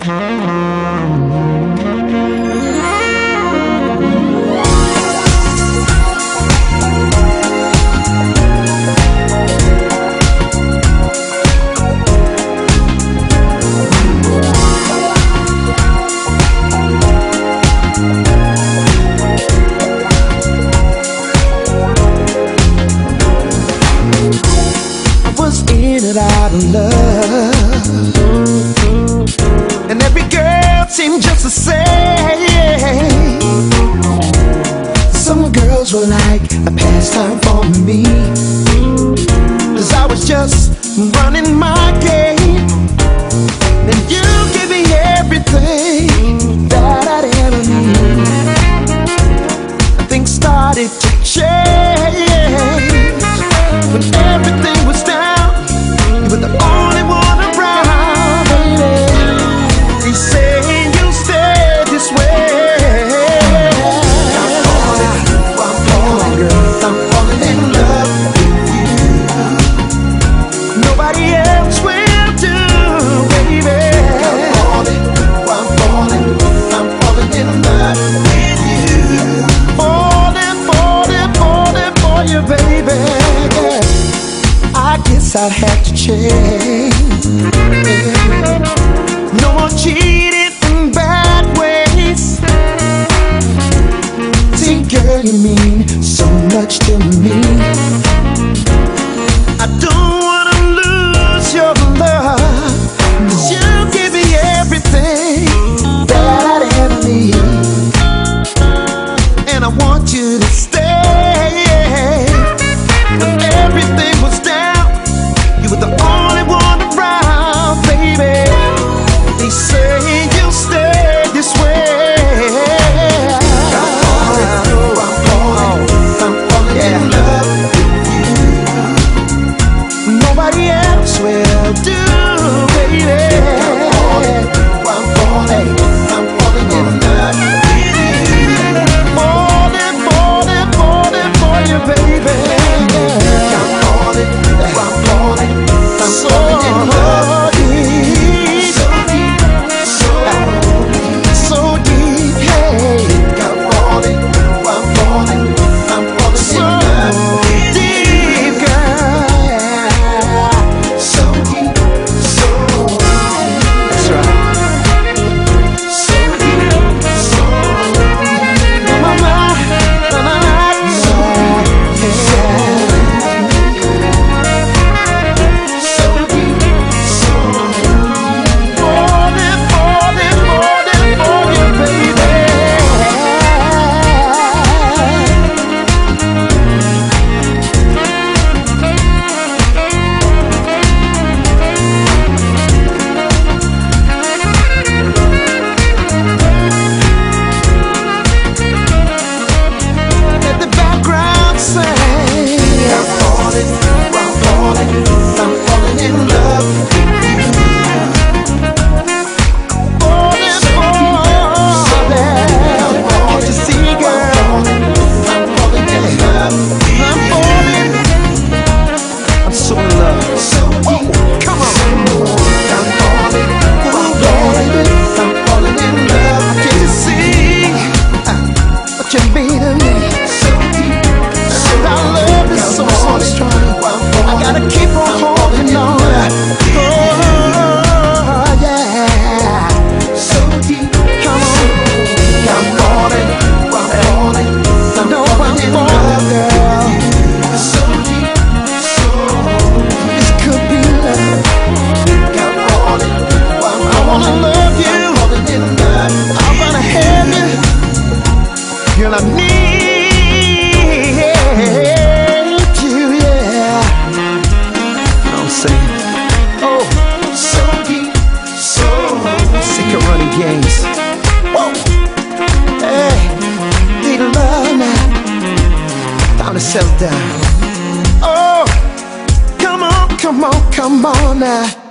Out of love, and every girl seemed just the same. Some girls were like a pastime for me, 'cause I was just running my game, and you gave me everything that I'd ever need. Things started to change when everything was down. But the only one around, baby. They say you stay this way. I'm falling, girl. I'm falling in love with you. Nobody else will do, baby. I'm falling in love with you. Falling for you, baby. I guess I'd have to change. No more cheating in bad ways. See, girl, you mean so much to me. I don't wanna lose your love, 'cause you give me everything that I'd ever need, and I want you to stay. When everything was down, you were the only one around, baby. They say you'll stay this way. I'm falling in love with you. Nobody else will do, baby. I'm falling in love with you. Falling for you, baby. Girl, I need you, yeah. You know what I'm saying? Oh, so deep, so sick of running games. Whoa, hey, need love now. Time to settle down. Oh, come on now.